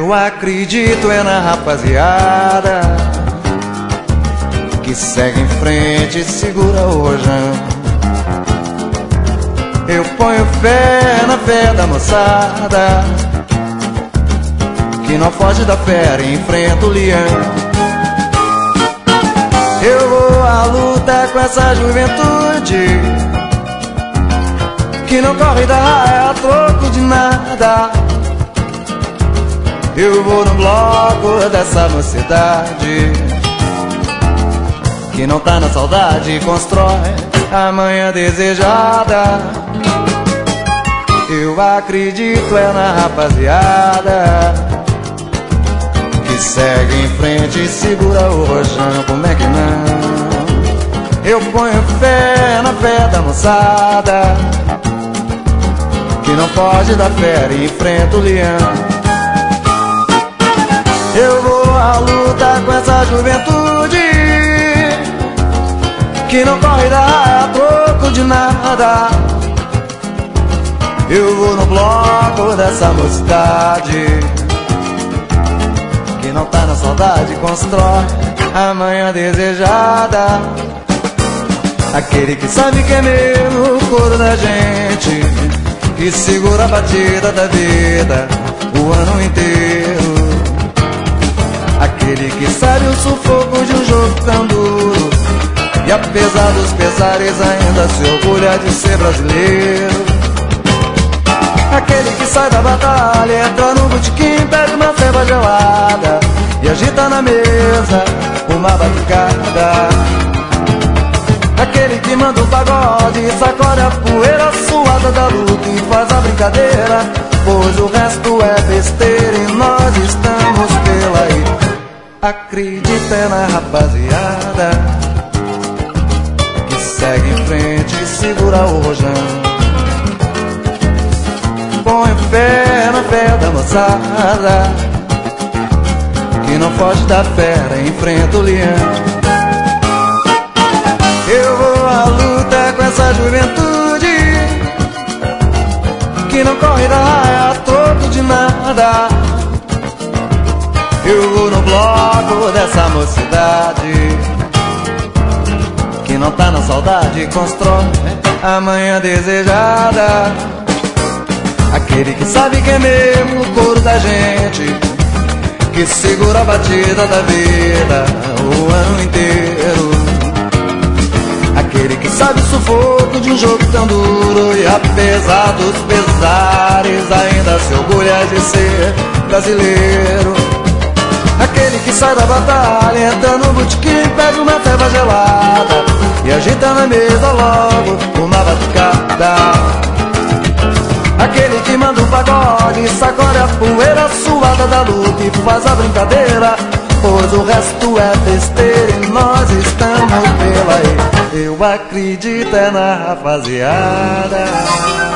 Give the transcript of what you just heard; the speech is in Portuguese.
Eu acredito é na rapaziada que segue em frente e segura o rojão. Eu ponho fé na fé da moçada que não foge da fera e enfrenta o leão. Eu vou à luta com essa juventude que não corre da raia a troco de nada. Eu vou no bloco dessa mocidade que não tá na saudade e constrói a manhã desejada. Eu acredito é na rapaziada que segue em frente e segura o rojão. Como é que não? Eu ponho fé na fé da moçada que não foge da fera e enfrenta o leão. Eu vou à luta com essa juventude que não corre da raia a troco de nada. Eu vou no bloco dessa mocidade que não tá na saudade e constrói a manhã desejada. Aquele que sabe que é meu o coro da gente, que segura a batida da vida o ano inteiro. Aquele que sabe o sufoco de um jogo tão duro e apesar dos pesares ainda se orgulha de ser brasileiro. Aquele que sai da batalha, entra no botequim, pede uma ceva gelada e agita na mesa uma batucada. Aquele que manda o pagode e sacode a poeira suada da luta e faz a brincadeira, pois o resto é besteira e nós estamos pela aí. Acredita na rapaziada que segue em frente e segura o rojão. Põe fé na fé da moçada que não foge da fera e enfrenta o leão. Eu vou à luta com essa juventude que não corre da raia a troco de nada. Eu vou no bloco dessa mocidade que não tá na saudade e constrói a manhã desejada. Aquele que sabe que é mesmo o coro da gente, que segura a batida da vida o ano inteiro. Aquele que sabe o sufoco de um jogo tão duro e apesar dos pesares ainda se orgulha de ser brasileiro. Aquele que sai da batalha, entra no botequim, pede uma ceva gelada e agita na mesa logo uma batucada. Aquele que manda um pagode e sacode a poeira suada da luta e faz a brincadeira, pois o resto é besteira e nós estamos pela aí. Eu acredito é na rapaziada